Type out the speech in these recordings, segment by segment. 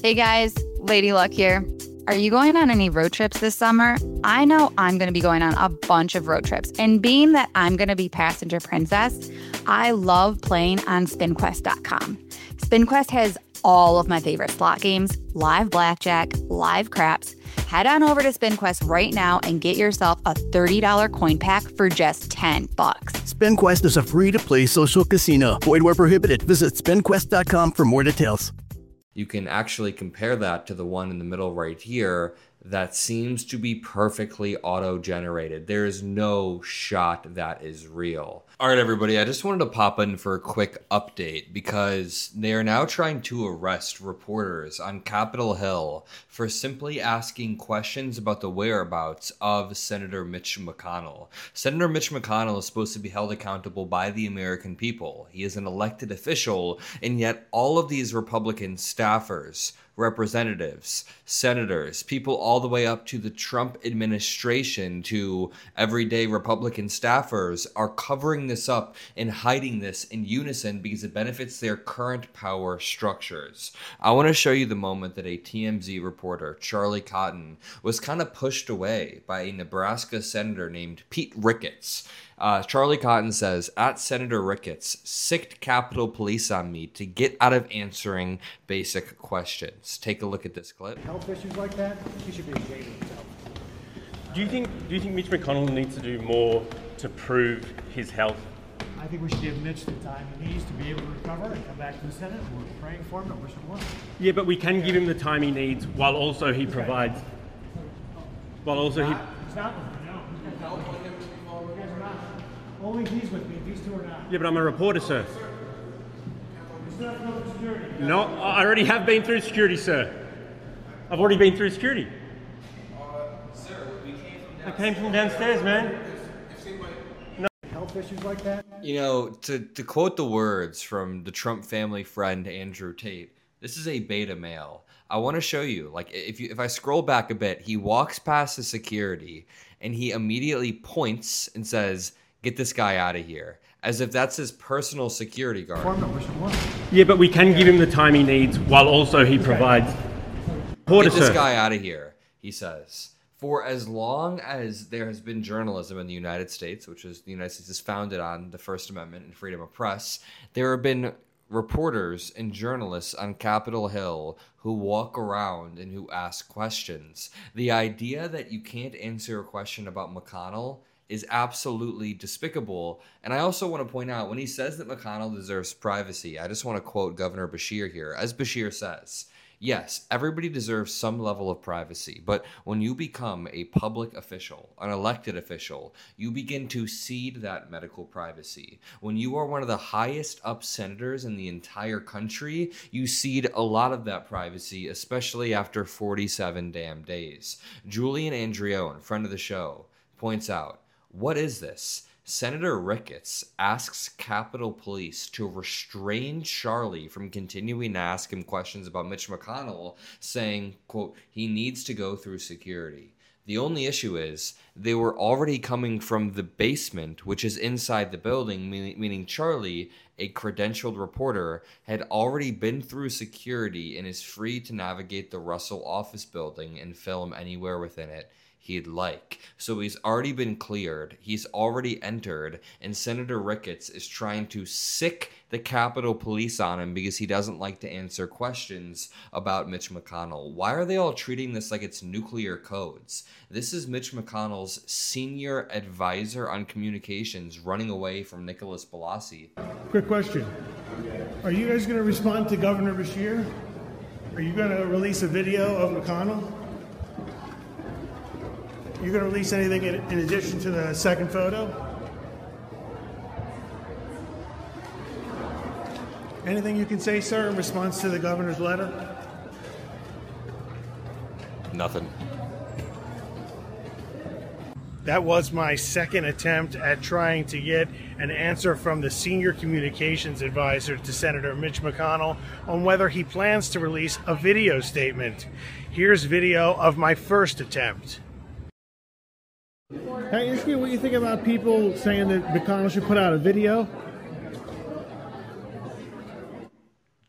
Hey guys, Lady Luck here. Are you going on any road trips this summer? I know I'm going to be going on a bunch of road trips. And being that I'm going to be passenger princess, I love playing on SpinQuest.com. SpinQuest has all of my favorite slot games, live blackjack, live craps. Head on over to SpinQuest right now and get yourself a $30 coin pack for just $10. SpinQuest is a free-to-play social casino. Void where prohibited. Visit SpinQuest.com for more details. You can actually compare that to the one in the middle right here that seems to be perfectly auto-generated. There is no shot that is real. All right, everybody, I just wanted to pop in for a quick update because they are now trying to arrest reporters on Capitol Hill for simply asking questions about the whereabouts of Senator Mitch McConnell. Senator Mitch McConnell is supposed to be held accountable by the American people. He is an elected official, and yet all of these Republican staffers, representatives, senators, people all the way up to the Trump administration, to everyday Republican staffers, are covering this up and hiding this in unison because it benefits their current power structures. I want to show you the moment that a TMZ reporter, Charlie Cotton, was kind of pushed away by a Nebraska senator named Pete Ricketts. Charlie Cotton says, at Senator Ricketts, sicked Capitol Police on me to get out of answering basic questions. Take a look at this clip. Health issues like that, he should be ashamed of himself. Do you think Mitch McConnell needs to do more to prove his health? I think we should give Mitch the time he needs to be able to recover and come back to the Senate. We're praying for him and wishing him well. Yeah, but we can give him the time he needs while also he provides. While also he. He's not with me, no. You guys are not. Only he's with me. These two are not. Yeah, but I'm a reporter, sir. It's not for security. No, I already have been through security, sir. I've already been through security. Sir, we came from downstairs. I came from downstairs, man. Health issues like that. You know, to quote the words from the Trump family friend Andrew Tate, this is a beta male. I want to show you, like, if I scroll back a bit, he walks past the security and he immediately points and says, "Get this guy out of here," as if that's his personal security guard. Yeah, but we can give him the time he needs while also he provides. Get this guy out of here, he says. For as long as there has been journalism in the United States, which is the United States is founded on the First Amendment and freedom of press, there have been reporters and journalists on Capitol Hill who walk around and who ask questions. The idea that you can't answer a question about McConnell is absolutely despicable. And I also want to point out, when he says that McConnell deserves privacy, I just want to quote Governor Beshear here. As Beshear says, yes, everybody deserves some level of privacy, but when you become a public official, an elected official, you begin to cede that medical privacy. When you are one of the highest up senators in the entire country, you cede a lot of that privacy, especially after 47 damn days. Julian Andreone, friend of the show, points out, what is this? Senator Ricketts asks Capitol Police to restrain Charlie from continuing to ask him questions about Mitch McConnell, saying, quote, he needs to go through security. The only issue is they were already coming from the basement, which is inside the building, meaning Charlie, a credentialed reporter, had already been through security and is free to navigate the Russell office building and film anywhere within it he'd like. So he's already been cleared, he's already entered, and Senator Ricketts is trying to sick the Capitol Police on him because he doesn't like to answer questions about Mitch McConnell. Why are they all treating this like it's nuclear codes? This is Mitch McConnell's senior advisor on communications running away from Nicholas Bellasi. Quick question. Are you guys going to respond to Governor Beshear? Are you going to release a video of McConnell? You're going to release anything in addition to the second photo? Anything you can say, sir, in response to the governor's letter? Nothing. That was my second attempt at trying to get an answer from the senior communications advisor to Senator Mitch McConnell on whether he plans to release a video statement. Here's video of my first attempt. Can I ask you what you think about people saying that McConnell should put out a video?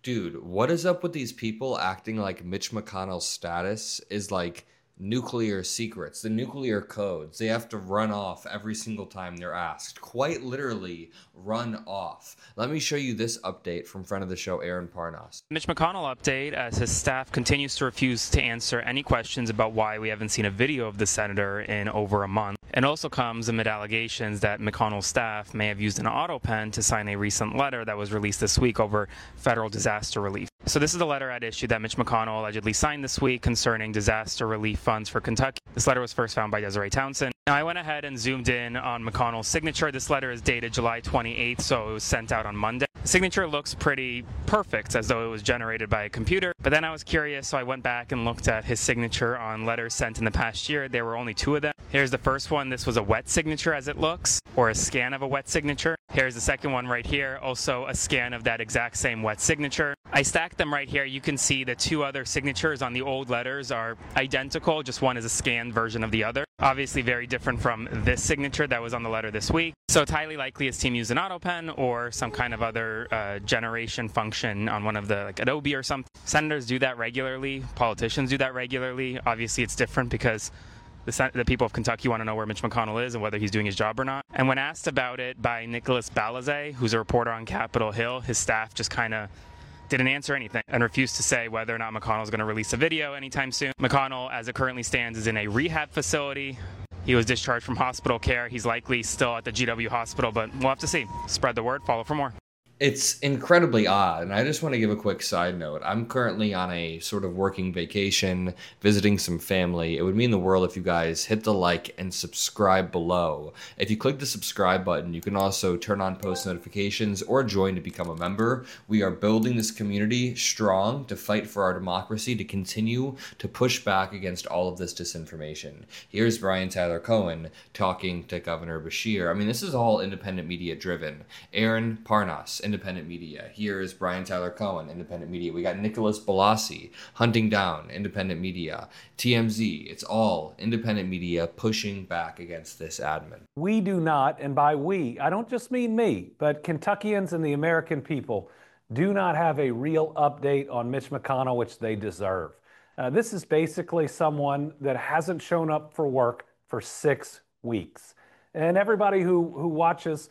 Dude, what is up with these people acting like Mitch McConnell's status is like nuclear secrets, the nuclear codes? They have to run off every single time they're asked. Quite literally, run off. Let me show you this update from friend of the show, Aaron Parnas. Mitch McConnell update as his staff continues to refuse to answer any questions about why we haven't seen a video of the senator in over a month. And also comes amid allegations that McConnell's staff may have used an auto pen to sign a recent letter that was released this week over federal disaster relief. So this is the letter at issue that Mitch McConnell allegedly signed this week concerning disaster relief funds for Kentucky. This letter was first found by Desiree Townsend. Now, I went ahead and zoomed in on McConnell's signature. This letter is dated July 28th, so it was sent out on Monday. The signature looks pretty perfect, as though it was generated by a computer. But then I was curious, so I went back and looked at his signature on letters sent in the past year. There were only 2 of them. Here's the first one. This was a wet signature, as it looks, or a scan of a wet signature. Here's the second one right here, also a scan of that exact same wet signature. I stacked them right here. You can see the 2 other signatures on the old letters are identical, just one is a scanned version of the other. Obviously very different from this signature that was on the letter this week. So it's highly likely his team used an auto pen or some kind of other generation function on one of the, like Adobe or something. Senators do that regularly. Politicians do that regularly. Obviously it's different because the people of Kentucky want to know where Mitch McConnell is and whether he's doing his job or not. And when asked about it by Nicholas Balazet, who's a reporter on Capitol Hill, his staff just kind of didn't answer anything and refused to say whether or not McConnell is going to release a video anytime soon. McConnell, as it currently stands, is in a rehab facility. He was discharged from hospital care. He's likely still at the GW hospital, but we'll have to see. Spread the word, follow for more. It's incredibly odd, and I just want to give a quick side note. I'm currently on a sort of working vacation, visiting some family. It would mean the world if you guys hit the like and subscribe below. If you click the subscribe button, you can also turn on post notifications or join to become a member. We are building this community strong to fight for our democracy, to continue to push back against all of this disinformation. Here's Brian Tyler Cohen talking to Governor Beshear. I mean, this is all independent media driven. Aaron Parnas, independent media. Here is Brian Tyler Cohen, independent media. We got Nicholas Bellasi, Hunting Down, independent media. TMZ, it's all independent media pushing back against this admin. We do not, and by we, I don't just mean me, but Kentuckians and the American people do not have a real update on Mitch McConnell, which they deserve. This is basically someone that hasn't shown up for work for 6 weeks. And everybody who watches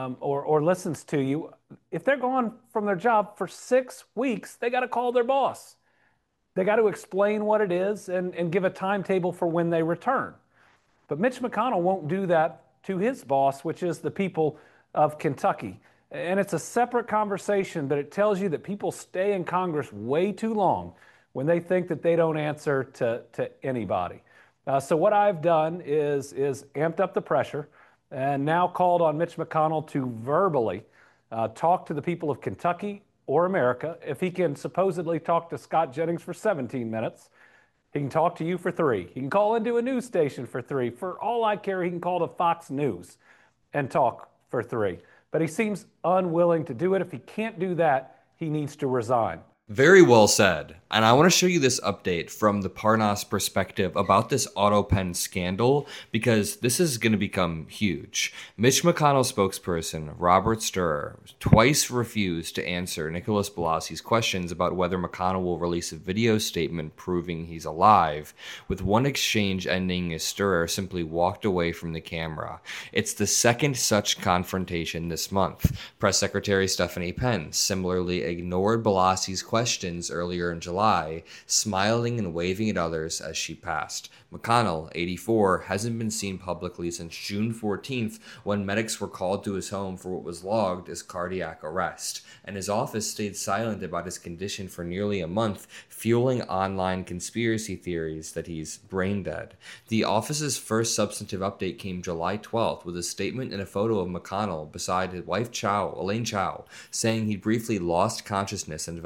or listens to you, if they're gone from their job for 6 weeks, they got to call their boss. They got to explain what it is and give a timetable for when they return. But Mitch McConnell won't do that to his boss, which is the people of Kentucky. And it's a separate conversation, but it tells you that people stay in Congress way too long when they think that they don't answer to anybody. So what I've done is amped up the pressure and now called on Mitch McConnell to verbally talk to the people of Kentucky or America. If he can supposedly talk to Scott Jennings for 17 minutes, he can talk to you for 3. He can call into a news station for 3. For all I care, he can call to Fox News and talk for 3. But he seems unwilling to do it. If he can't do that, he needs to resign. Very well said. And I want to show you this update from the Parnas perspective about this auto pen scandal, because this is going to become huge. Mitch McConnell spokesperson Robert Sturr twice refused to answer Nicholas Bellasi's questions about whether McConnell will release a video statement proving he's alive, with one exchange ending as Sturr simply walked away from the camera. It's the second such confrontation this month. Press Secretary Stephanie Pence similarly ignored Bellasi's questions earlier in July, smiling and waving at others as she passed. McConnell, 84, hasn't been seen publicly since June 14th, when medics were called to his home for what was logged as cardiac arrest, and his office stayed silent about his condition for nearly a month, fueling online conspiracy theories that he's brain dead. The office's first substantive update came July 12th with a statement and a photo of McConnell beside his wife Elaine Chao, saying he briefly lost consciousness and developed pneumonia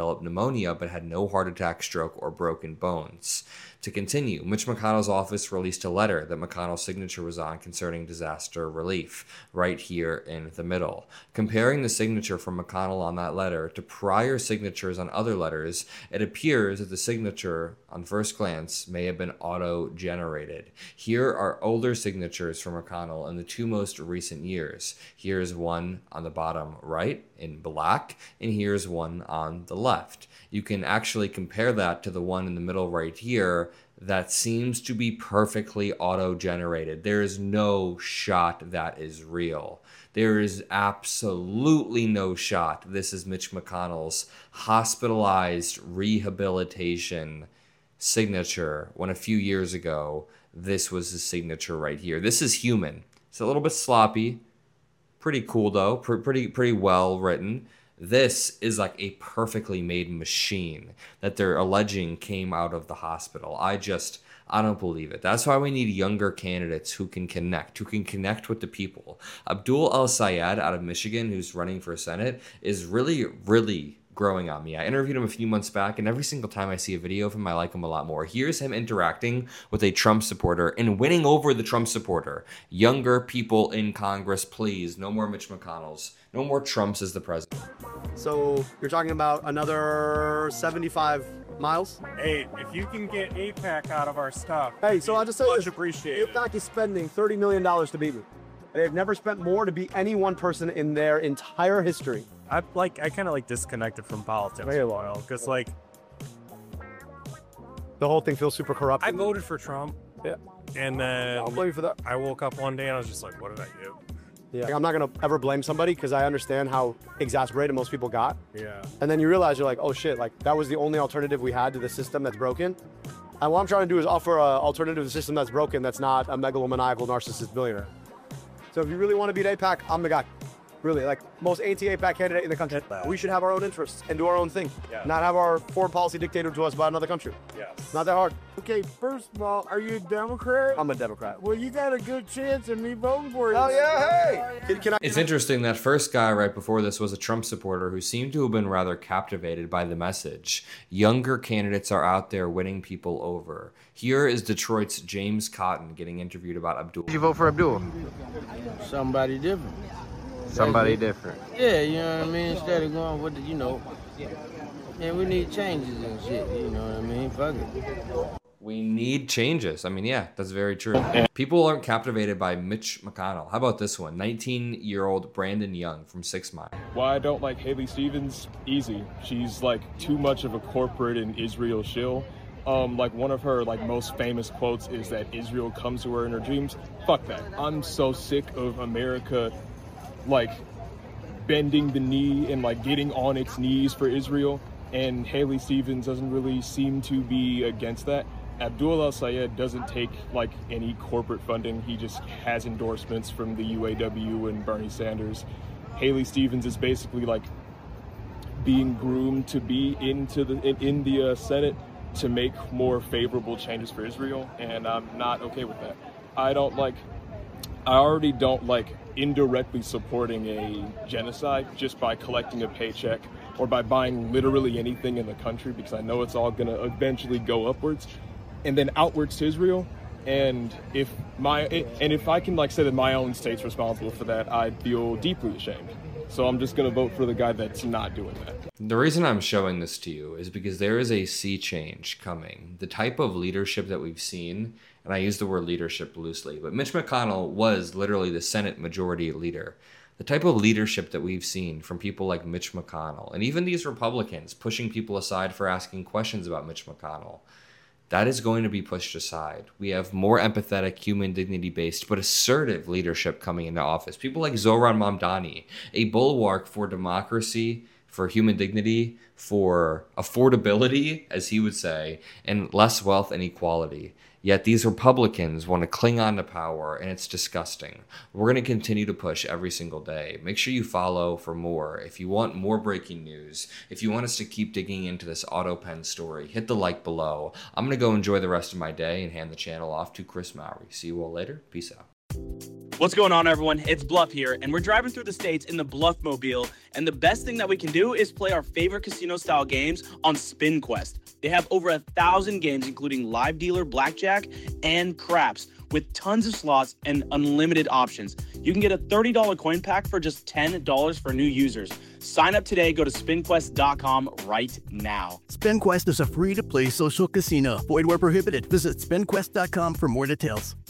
pneumonia but had no heart attack, stroke, or broken bones. To continue, Mitch McConnell's office released a letter that McConnell's signature was on concerning disaster relief, right here in the middle. Comparing the signature from McConnell on that letter to prior signatures on other letters, it appears that the signature, on first glance, may have been auto-generated. Here are older signatures from McConnell in the 2 most recent years. Here's one on the bottom right in black, and here's one on the left. You can actually compare that to the one in the middle right here that seems to be perfectly auto-generated. There is no shot that is real. There is absolutely no shot this is Mitch McConnell's hospitalized rehabilitation signature when a few years ago this was his signature right here. This is human. It's a little bit sloppy. Pretty cool though. Pretty well written. This is like a perfectly made machine that they're alleging came out of the hospital. I don't believe it. That's why we need younger candidates who can connect with the people. Abdul El-Sayed out of Michigan, who's running for Senate, is really, really growing on me. I interviewed him a few months back, and every single time I see a video of him, I like him a lot more. Here's him interacting with a Trump supporter and winning over the Trump supporter. Younger people in Congress, please. No more Mitch McConnells. No more Trumps as the president. So you're talking about another 75 miles? Hey, if you can get AIPAC out of our stuff. Hey, so I'll just say this. Appreciate AIPAC is spending $30 million to beat me. They've never spent more to beat any one person in their entire history. I kind of disconnected from politics for a while because the whole thing feels super corrupt. I voted for Trump. Yeah. And then I'll blame you for that. I woke up one day and I was just like, what did I do? Yeah. I'm not going to ever blame somebody because I understand how exasperated most people got. Yeah. And then you realize you're like, oh shit, that was the only alternative we had to the system that's broken. And what I'm trying to do is offer an alternative to the system that's broken that's not a megalomaniacal narcissist billionaire. So if you really want to beat AIPAC, I'm the guy. Really, most anti-AIPAC candidate in the country. We should have our own interests and do our own thing. Yeah. Not have our foreign policy dictated to us by another country. Yes. Not that hard. Okay, first of all, are you a Democrat? I'm a Democrat. Well, you got a good chance of me voting for you. Oh, yeah, hey! It's interesting that first guy right before this was a Trump supporter who seemed to have been rather captivated by the message. Younger candidates are out there winning people over. Here is Detroit's James Cotton getting interviewed about Abdul. Did you vote for Abdul? Somebody different. Somebody different. Yeah, you know what I mean? Instead of going with we need changes and shit, you know what I mean? Fuck it. We need changes. I mean, yeah, that's very true. People aren't captivated by Mitch McConnell. How about this one? 19-year-old Brandon Young from 6 Mile. Why I don't like Haley Stevens? Easy. She's too much of a corporate and Israel shill. One of her most famous quotes is that Israel comes to her in her dreams. Fuck that. I'm so sick of America bending the knee and getting on its knees for Israel, and Haley Stevens doesn't really seem to be against that. Abdul El-Sayed doesn't take any corporate funding. He just has endorsements from the UAW and Bernie Sanders. Haley Stevens is basically being groomed to be in the Senate to make more favorable changes for Israel, and I'm not okay with that. I already don't like indirectly supporting a genocide just by collecting a paycheck or by buying literally anything in the country, because I know it's all going to eventually go upwards and then outwards to Israel. And if I can say that my own state's responsible for that, I'd feel deeply ashamed. So I'm just going to vote for the guy that's not doing that. The reason I'm showing this to you is because there is a sea change coming. The type of leadership that we've seen, and I use the word leadership loosely, but Mitch McConnell was literally the Senate majority leader. The type of leadership that we've seen from people like Mitch McConnell, and even these Republicans pushing people aside for asking questions about Mitch McConnell, that is going to be pushed aside. We have more empathetic, human dignity-based, but assertive leadership coming into office. People like Zohran Mamdani, a bulwark for democracy, for human dignity, for affordability, as he would say, and less wealth and equality. Yet these Republicans want to cling on to power, and it's disgusting. We're going to continue to push every single day. Make sure you follow for more. If you want more breaking news, if you want us to keep digging into this AutoPen story, hit the like below. I'm going to go enjoy the rest of my day and hand the channel off to Chris Mowry. See you all later. Peace out. What's going on, everyone? It's Bluff here, and we're driving through the states in the Bluffmobile, and the best thing that we can do is play our favorite casino-style games on SpinQuest. They have over 1,000 games, including live dealer blackjack and craps, with tons of slots and unlimited options. You can get a $30 coin pack for just $10 for new users. Sign up today. Go to SpinQuest.com right now. SpinQuest is a free-to-play social casino. Void where prohibited. Visit SpinQuest.com for more details.